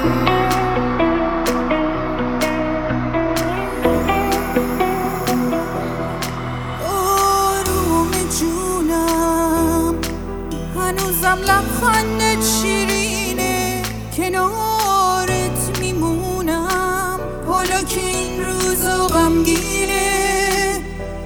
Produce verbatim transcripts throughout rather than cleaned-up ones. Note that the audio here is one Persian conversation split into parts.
هنوزم لبخندت شیرینه، کنارت میمونم حالا که این روزا غمگینه.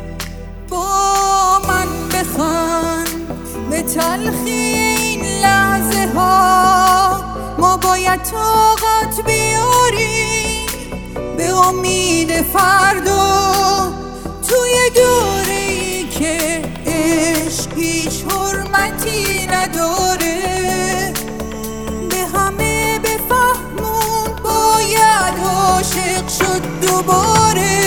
با من بخند به تلخی این لحظه ها، ما باید طاقت بیاریم به امید فردا. توی دوره‌ای که عشق هیچ حرمتی نداره، به همه بفهمون باید عاشق شد دوباره.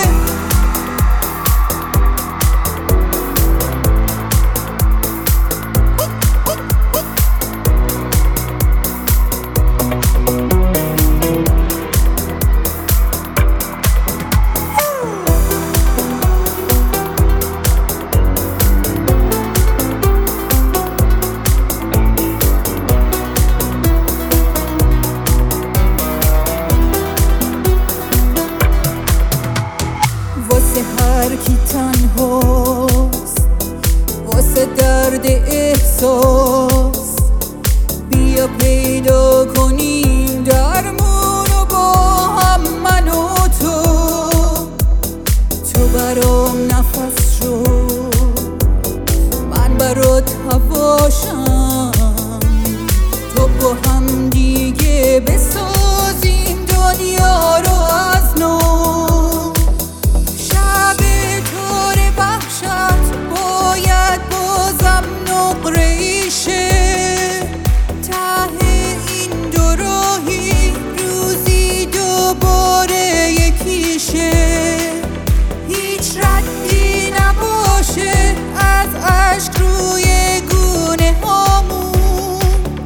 هر کی تنهاست واسه درد احساس، بیا پیدا کنیم درمونو با هم من و تو. تو برام نفس شو، من برات هواشم، تو با هم دیگه بسازیم دنیا رو از نو. باید بازم نقره شه ته این دو راهی، روزی دوباره یکیشه. هیچ ردی نباشه از اشک روی گونه هامون،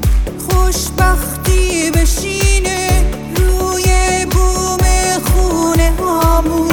خوشبختی بشینه روی بوم خونه هامون.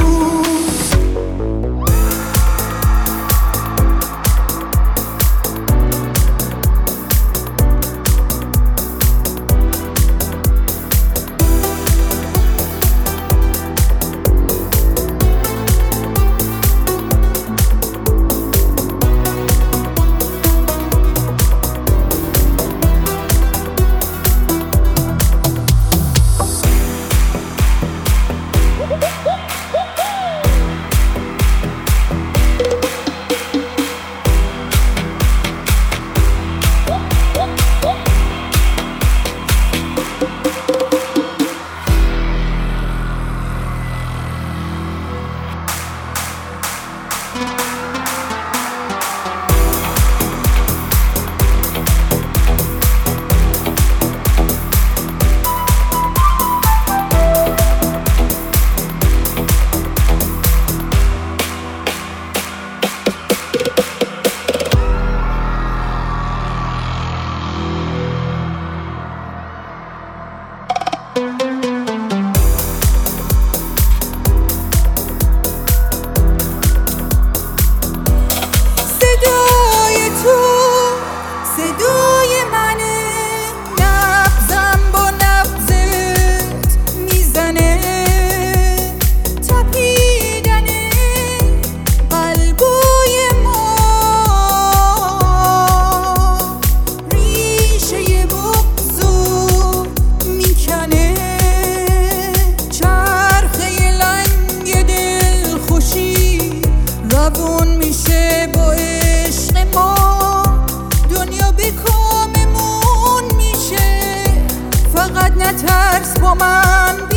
میشه با عشق ما دنیا به کاممون میشه. فقط نترس با من